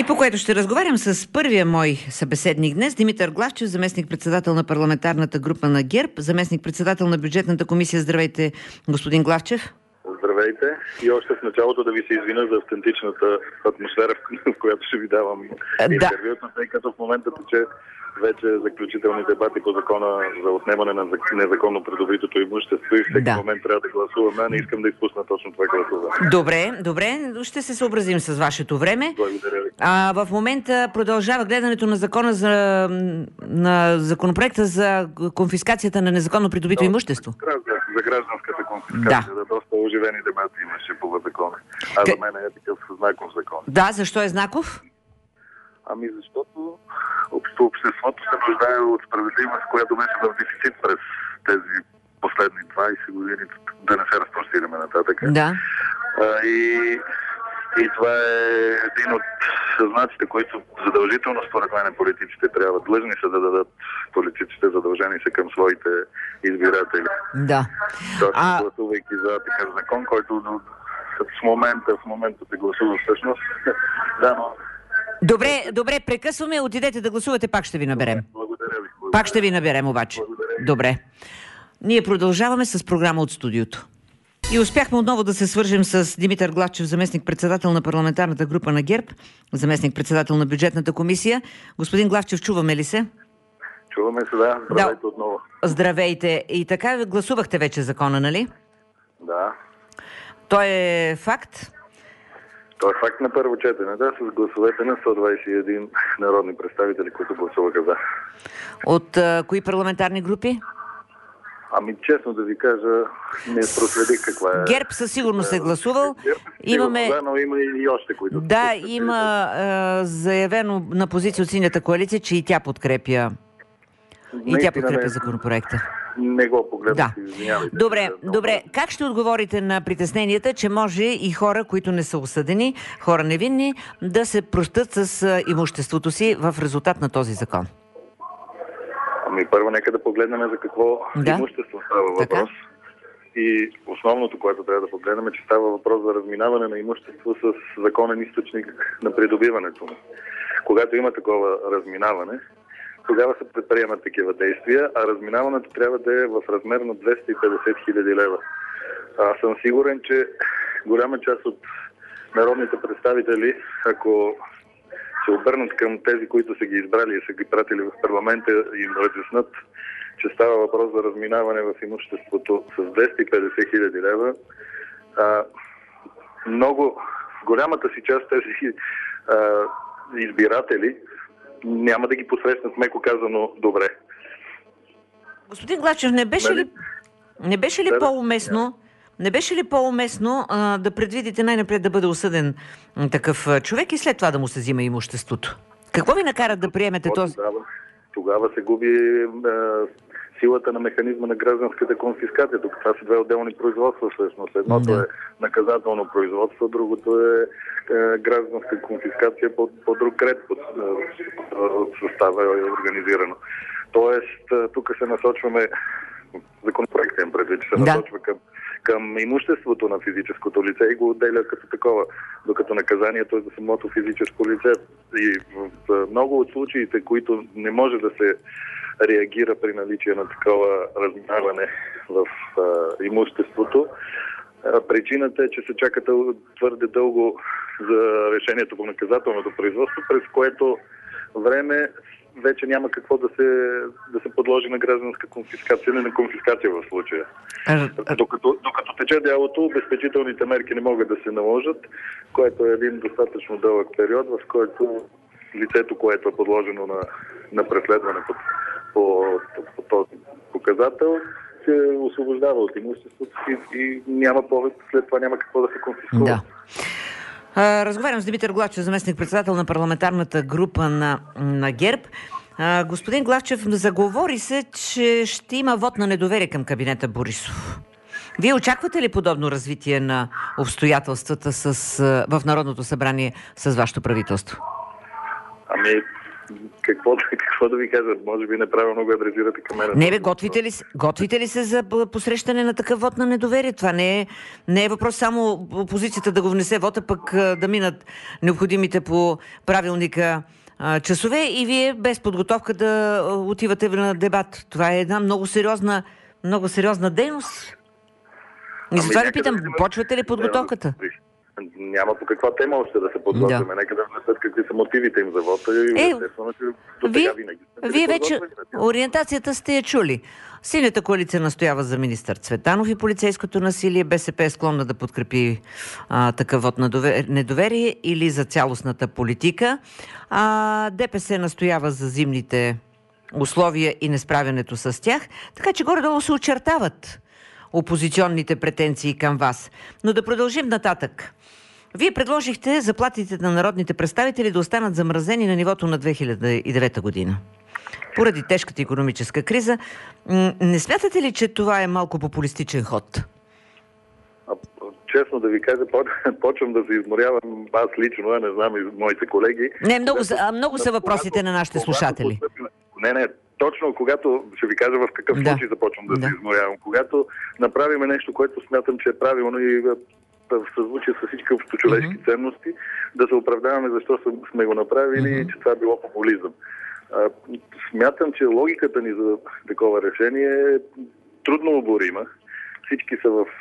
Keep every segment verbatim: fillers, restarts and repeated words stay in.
И по което ще разговарям с първия мой събеседник днес, Димитър Главчев, заместник-председател на парламентарната група на ГЕРБ, заместник-председател на бюджетната комисия. Здравейте, господин Главчев. Здравейте. И още в началото да ви се извиня за автентичната атмосфера, в която ще ви давам интервюто, тъй като в момента тече вече заключителни дебати по закона за отнемане на незаконно придобитото имущество и всеки да. момент трябва да гласуваме. Не искам да изпусна точно това гласуване. Добре, добре. Ще се съобразим с вашето време. Благодаря ви. А в момента продължава гледането на закона за на законопроекта за конфискацията на незаконно придобито да, имущество. За гражданската конфискация. Да. Да, доста оживени дебати имаше по закона. А К... за мен е такъв знаков закон. Да, защо е знаков? Ами защото обществото се нуждае от справедливост, която беше в дефицит през тези последни двайсет години, да не се разпростираме нататък. Да. А, и, и това е един от знаците, които задължително според мен политиците трябва. Длъжни са да дадат политиците, задължени са към своите избиратели. Да. Точно а... гласувайки за такъв закон, който в момента, в момента се гласува всъщност. Да, но... Добре, добре, прекъсваме, отидете да гласувате, пак ще ви наберем. Благодаря ви. Благодаря. Пак ще ви наберем обаче. Добре. Ние продължаваме с програма от студиото. И успяхме отново да се свържем с Димитър Главчев, заместник-председател на парламентарната група на ГЕРБ, заместник-председател на бюджетната комисия. Господин Главчев, чуваме ли се? Чуваме се, да. Здравейте да. отново. Здравейте. И така гласувахте вече закона, нали? Да. Той е факт? Това е факт на първо четене, да, с гласовете на сто двайсет и един народни представители, които гласуваха за. От а, кои парламентарни групи? Ами честно да ви кажа, не проследих каква е. ГЕРБ със сигурност е гласувал. ГЕРБ Имаме... да, но има и още, които... Да, има а, заявено на позиция от Синята коалиция, че и тя подкрепя и тя подкрепя законопроекта. Не го погледнах, да. извинявайте. Добре, добре. Как ще отговорите на притесненията, че може и хора, които не са осъдени, хора невинни, да се простят с имуществото си в резултат на този закон? Ами първо нека да погледнем за какво да. имущество става въпрос. Така? И основното, което трябва да погледнем, е, че става въпрос за разминаване на имущество с законен източник на придобиването му. Когато има такова разминаване, тогава се предприемат такива действия, а разминаването трябва да е в размер на двеста и петдесет хиляди лева. Аз съм сигурен, че голяма част от народните представители, ако се обърнат към тези, които са ги избрали и са ги пратили в парламента и им разяснат, че става въпрос за разминаване в имуществото с двеста и петдесет хиляди лева, а, много, в голямата си част тези а, избиратели няма да ги посрещнат, меко казано, добре. Господин Главчев, не беше ли, не беше ли да, по-уместно, не беше ли по-уместно а, да предвидите най-напред да бъде осъден м, такъв а, човек и след това да му се взима имуществото? Какво ви накара да приемете О, този... Тогава, тогава се губи а, силата на механизма на гражданската конфискация. Тук това са две отделни производства всъщност. Едното да. е наказателно производство, другото е, е гражданска конфискация по, по друг ред, под състава е организирано. Тоест, тук се насочваме, законопроектът им предвид, че се да. насочва към, към имуществото на физическото лице и го отделя като такова, докато наказанието е за самото физическо лице. И в много от случаите, които не може да се реагира при наличие на такова разминаване в а, имуществото, а, причината е, че се чака твърде дълго за решението по наказателното производство, през което време вече няма какво да се, да се подложи на гражданска конфискация или на конфискация в случая. Докато, докато тече делото, обезпечителните мерки не могат да се наложат, което е един достатъчно дълъг период, в който лицето, което е подложено на, на преследване по, по, по, по този показател, се освобождава от имуществото и, и няма повече, след това няма какво да се конфискува. Да. А, разговарям с Димитър Главчев, заместник-председател на парламентарната група на, на ГЕРБ. А, господин Главчев, заговори се, че ще има вод на недоверие към кабинета Борисов. Вие очаквате ли подобно развитие на обстоятелствата с, в Народното събрание с вашето правителство? Ами, какво, какво да ви кажа? Може би неправилно го адресирате към мен. Не бе, готвите ли, готвите ли се за посрещане на такъв вод на недоверие? Това не е, не е въпрос само опозицията да го внесе вода, пък да минат необходимите по правилника часове и вие без подготовка да отивате на дебат. Това е една много сериозна, много сериозна дейност. И затова ви питам, почвате ли подготовката? Няма по каква тема още да се подготвяме. Да. Нека да внесат какви са мотивите им за вода и е, естествено, че до сега винаги. Вие вече ориентацията сте я чули. Синята коалиция настоява за министър Цветанов и полицейското насилие. БСП е склонна да подкрепи а, такъв вод на недоверие или за цялостната политика. А ДПС настоява за зимните условия и несправянето с тях. Така че горе-долу се очертават опозиционните претенции към вас. Но да продължим нататък. Вие предложихте заплатите на народните представители да останат замразени на нивото на две хиляди и девета година. Поради тежката икономическа криза. Не смятате ли, че това е малко популистичен ход? А, честно да ви кажа, почвам да се изморявам аз лично, а не знам и моите колеги. Не, много са, а много са въпросите когато, на нашите слушатели. Не, не, точно когато, ще ви кажа в какъв да. случай започвам да, да се изморявам. Когато направиме нещо, което смятам, че е правилно и в съзвучие с всички общочовешки mm-hmm. ценности, да се оправдаваме защо сме го направили mm-hmm. и че това е било популизъм. А, смятам, че логиката ни за такова решение е трудно оборима. Всички са в...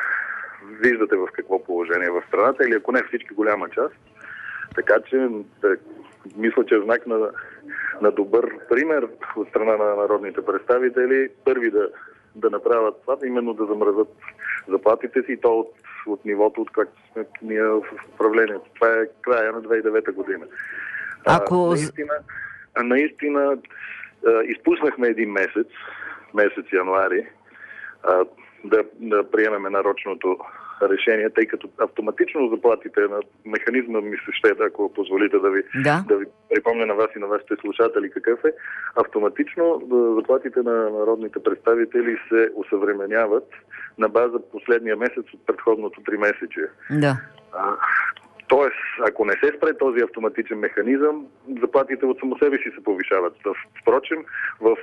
Виждате в какво положение в страната, или ако не всички, голяма част. Така че да, мисля, че е знак на, на добър пример от страна на народните представители първи да, да направят това, именно да замразят заплатите си и то от, от нивото, от както сме ние в управлението. Това е края на две хиляди и девета година. Ако... А, наистина, наистина а, изпуснахме един месец, месец януари, а, да, да приемеме нарочното решение, тъй като автоматично заплатите на механизма ми се ще, ако позволите да ви, да. да ви припомня на вас и на вашите слушатели какъв е, автоматично заплатите на народните представители се усъвременяват на база последния месец от предходното три месече. Да. Тоест, ако не се спре този автоматичен механизъм, заплатите от само себе си се повишават. Впрочем, в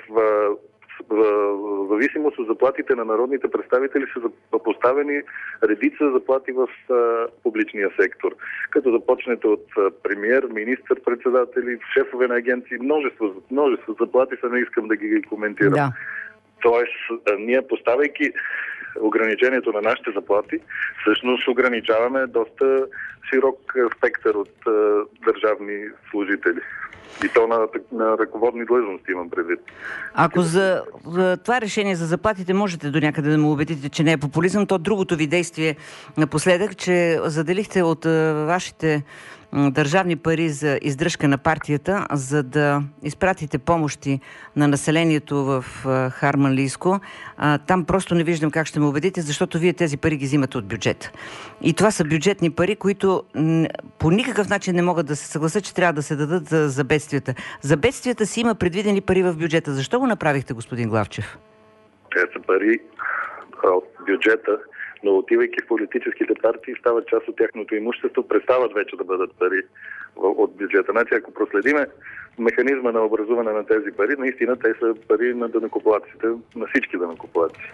в зависимост от заплатите на народните представители са поставени редица заплати в а, публичния сектор. Като започнете от а, премиер, министър, председатели, шефове на агенции, множество, множество заплати са, не искам да ги коментирам. Да. Тоест, а, ние поставяйки ограничението на нашите заплати, всъщност ограничаваме доста широк спектър от а, държавни служители. И то на, на ръководни длъжности имам предвид. Ако за, за това решение за заплатите можете до някъде да му убедите, че не е популизъм, то другото ви действие напоследък, че заделихте от а, вашите м, държавни пари за издръжка на партията, за да изпратите помощи на населението в а, Харманлийско. А, там просто не виждам как ще ме убедите, защото вие тези пари ги взимате от бюджета. И това са бюджетни пари, които м, по никакъв начин не могат да се съгласят, че трябва да се дадат за, за бедствията. За бедствията си има предвидени пари в бюджета. Защо го направихте, господин Главчев? Те са пари от бюджета, но отивайки в политическите партии, стават част от тяхното имущество, престават вече да бъдат пари от бюджета. Значи, ако проследиме механизма на образуване на тези пари, наистина те са пари на данъкоплатците, на всички данъкоплатци.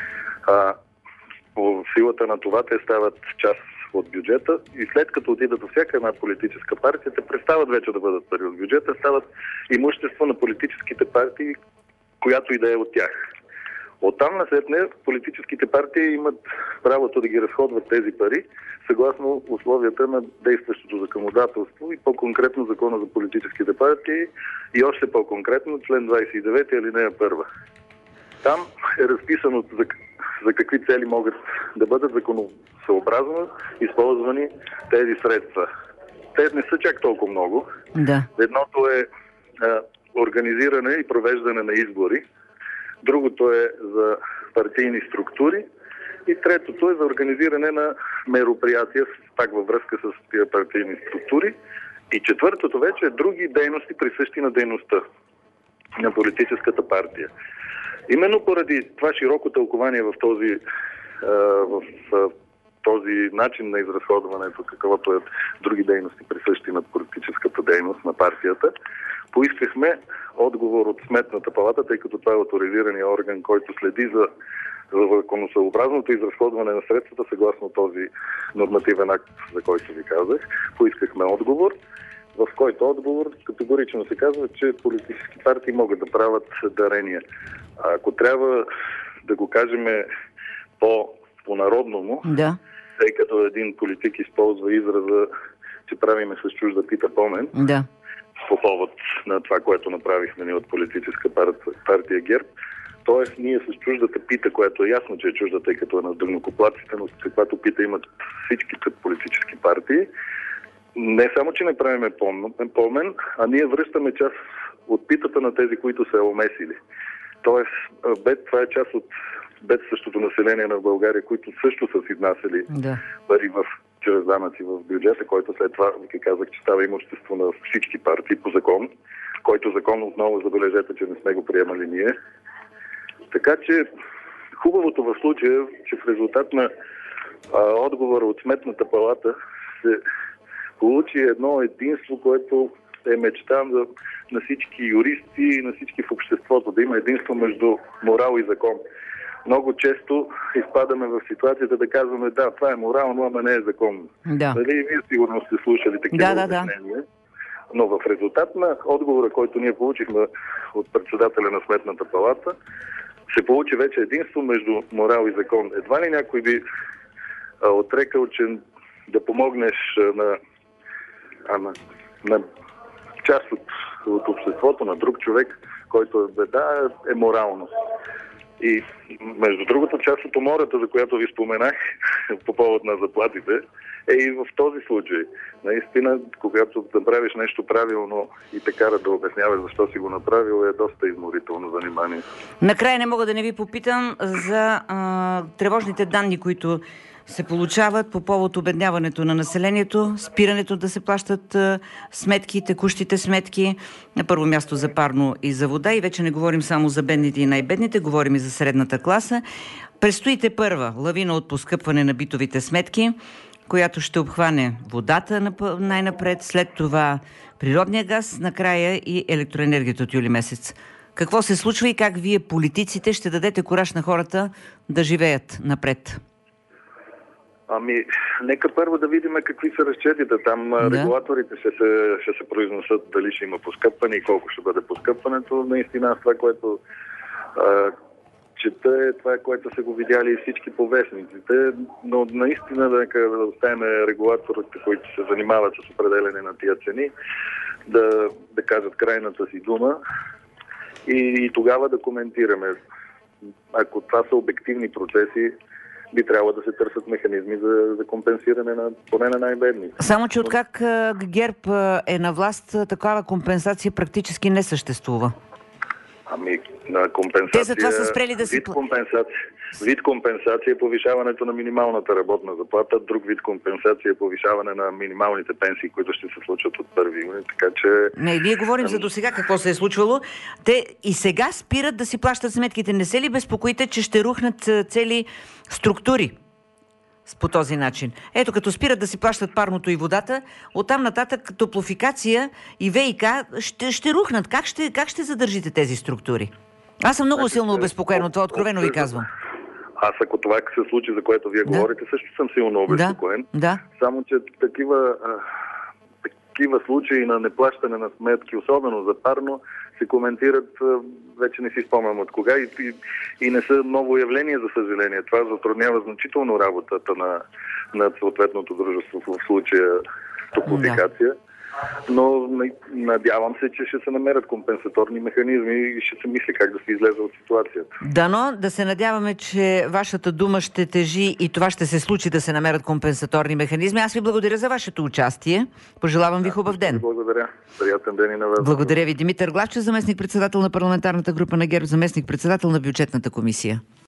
А, по силата на това те стават част от бюджета и след като отидат до всяка една политическа партия, те престават вече да бъдат пари от бюджета, стават имущество на политическите партии, която и да е от тях. Оттам насетне политическите партии имат правото да ги разходват тези пари съгласно условията на действащото законодателство и по-конкретно закона за политическите партии и още по-конкретно член двадесет и девети алинея първа. Там е разписано за, за какви цели могат да бъдат законосъобразно използвани тези средства. Те не са чак толкова много. Да. Едното е а, организиране и провеждане на избори, другото е за партийни структури и третото е за организиране на мероприятия, пак във връзка с тия партийни структури. И четвъртото вече е други дейности, присъщи на дейността на политическата партия. Именно поради това широко тълкование в този, в този начин на изразходването, каквото е други дейности, присъщи на политическата дейност на партията, Поискахме отговор от Сметната палата, тъй като това е оторизирания орган, който следи за, за законосъобразното изразходване на средствата съгласно този нормативен акт, за който ви казах. Поискахме отговор, в който отговор категорично се казва, че политически партии могат да правят дарения. А ако трябва да го кажем по, по-народному, да. Тъй като един политик използва израза, че правиме с чужда пита помен, да. по повод на това, което направихме ние от политическа партия, партия ГЕРБ. Тоест, ние с чуждата пита, която е ясно, че е чужда, тъй като е на дъгнокоплаците, но каквато пита имат всичките политически партии, не само, че не правиме помен, а ние връщаме част от питата на тези, които са омесили. Тоест, бед, това е част от бедстващото население на България, които също са си внасяли да. пари в чрез данъци в бюджета, който след това, ви казах, че става имущество на всички партии по закон, който закон отново забележете, че не сме го приемали ние. Така че хубавото в случая, че в резултат на а, отговора от Сметната палата се получи едно единство, което е мечта на, на всички юристи и на всички в обществото, да има единство между морал и закон. Много често изпадаме в ситуацията да казваме, да, това е морално, ама не е законно. Да. Дали вие сигурно сте слушали такива да, да, обяснения? Да. Но в резултат на отговора, който ние получихме от председателя на Сметната палата, се получи вече единство между морал и закон. Едва ли някой би а, отрекал, че да помогнеш на, а, на, на част от, от обществото, на друг човек, който е беда, е морално. И между другото, част от умората, за която ви споменах по повод на заплатите, е и в този случай. Наистина, когато направиш нещо правилно и те кара да обясняваш защо си го направил, е доста изморително занимание. Накрая не мога да не ви попитам за а, тревожните данни, които се получават по повод обедняването на населението, спирането да се плащат а, сметки, текущите сметки, на първо място за парно и за вода, и вече не говорим само за бедните и най-бедните, говорим и за средната класа. Предстоите първа лавина от поскъпване на битовите сметки, която ще обхване водата най-напред, след това природния газ, накрая и електроенергията от юли месец. Какво се случва и как вие, политиците, ще дадете кураж на хората да живеят напред? Ами, нека първо да видим какви са разчетите. Там да. Регулаторите ще се, ще се произнесат дали ще има поскъпване и колко ще бъде поскъпването. Наистина това, което а, чета, е това, което са го видяли и всички по вестниците, но наистина да, да оставим регулаторите, които се занимават с определене на тия цени, да, да кажат крайната си дума и, и тогава да коментираме. Ако това са обективни процеси, би трябвало да се търсят механизми за, за компенсиране на поне на най-бедни. Само, че откак ГЕРБ е на власт, такава компенсация практически не съществува. Ами, на компенсация... Те затова са спрели да вид компенсация, вид компенсация е повишаването на минималната работна заплата, друг вид компенсация е повишаване на минималните пенсии, които ще се случат от първи юни, така че... Не, ние говорим ами... за досега какво се е случвало. Те и сега спират да си плащат сметките. Не се ли безпокоите, че ще рухнат цели структури по този начин? Ето, като спират да си плащат парното и водата, оттам нататък топлофикация и ВиК ще, ще рухнат. Как ще, как ще задържите тези структури? Аз съм много силно обезпокоен, това откровено ви казвам. Аз ако това се случи, за което вие да. говорите, също съм силно обезпокоен. Да. Да. Само, че такива, а, такива случаи на неплащане на сметки, особено за парно, се коментират, а, вече не си спомням от кога, и, и, и не са ново явление, за съжаление. Това затруднява значително работата на, на съответното дружество, в случая топлофикация. Да. Но надявам се, че ще се намерят компенсаторни механизми и ще се мисли как да се излезе от ситуацията. Дано да се надяваме, че вашата дума ще тежи и това ще се случи, да се намерят компенсаторни механизми. Аз ви благодаря за вашето участие. Пожелавам ви хубав ден. Благодаря. Приятен ден и на вас. Благодаря ви. Димитър Главчев, заместник-председател на парламентарната група на ГЕРБ, заместник-председател на бюджетната комисия.